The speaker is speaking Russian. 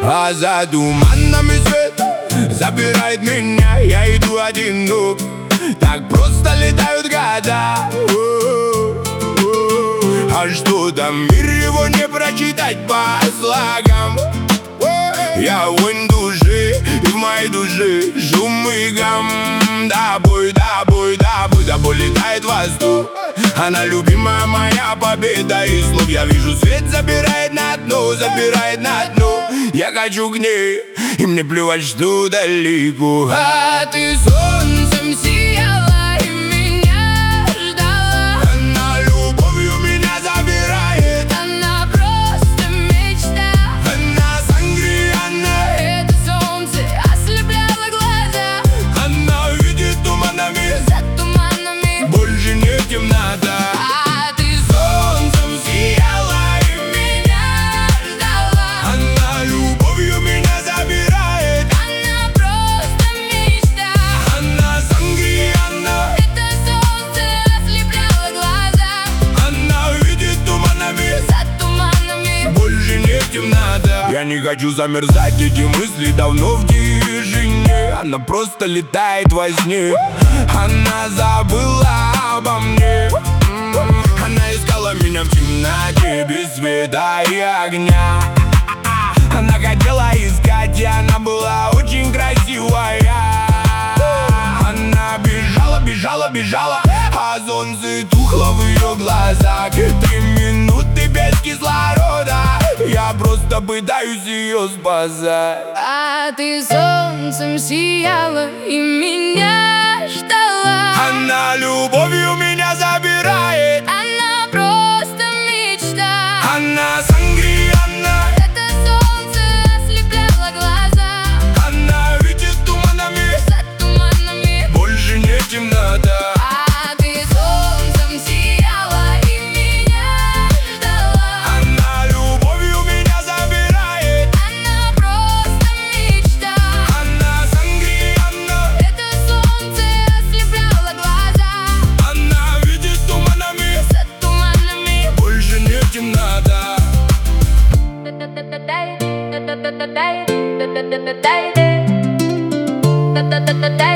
А за туманами свет забирает меня, я иду одинок. Так просто летают года. А что там мир, его не прочитать по слогам. Я вонь души, и в моей душе шум и гам. Да бой, да бой, да бой, да бой летает воздух. Она любимая моя победа, и слов я вижу, свет забирает на дно, забирает на дно. Я хочу к ней, и мне плевать, что далеко. А ты солнцем сияла и меня ждала. Она любовью меня забирает. Она просто мечта. Она сангриана. Это солнце ослепляло глаза. Она видит туманами, За туманами больше не темнота. А ты солнцем сияла и меня ждала. Она любовью меня забирает. Она просто мечта. Она сангриана. Это солнце ослепляло глаза. Она видит туманами, За туманами больше не темнота. Я не хочу замерзать, эти мысли давно в тишине. Она просто летает во сне. Она забыла обо мне. Она искала меня в темноте, без света и огня. Она хотела искать, и она была очень красивая. Она бежала, бежала, бежала, а солнце тухло в ее глазах. 3 минуты без кислорода, я просто пытаюсь ее спасать. А ты солнцем сияла и меня ждала. Она любовью меня забирает. Она просто мечта. Она сангриана. Это солнце ослепляло глаза. Она видит туманами, За туманами больше не темнота. А ты солнцем сияла и меня ждала. Она любовью меня забирает. Она просто мечта. Она сангриана. Это солнце ослепляло глаза. Она видит туманами, За туманами больше не темнота. Дай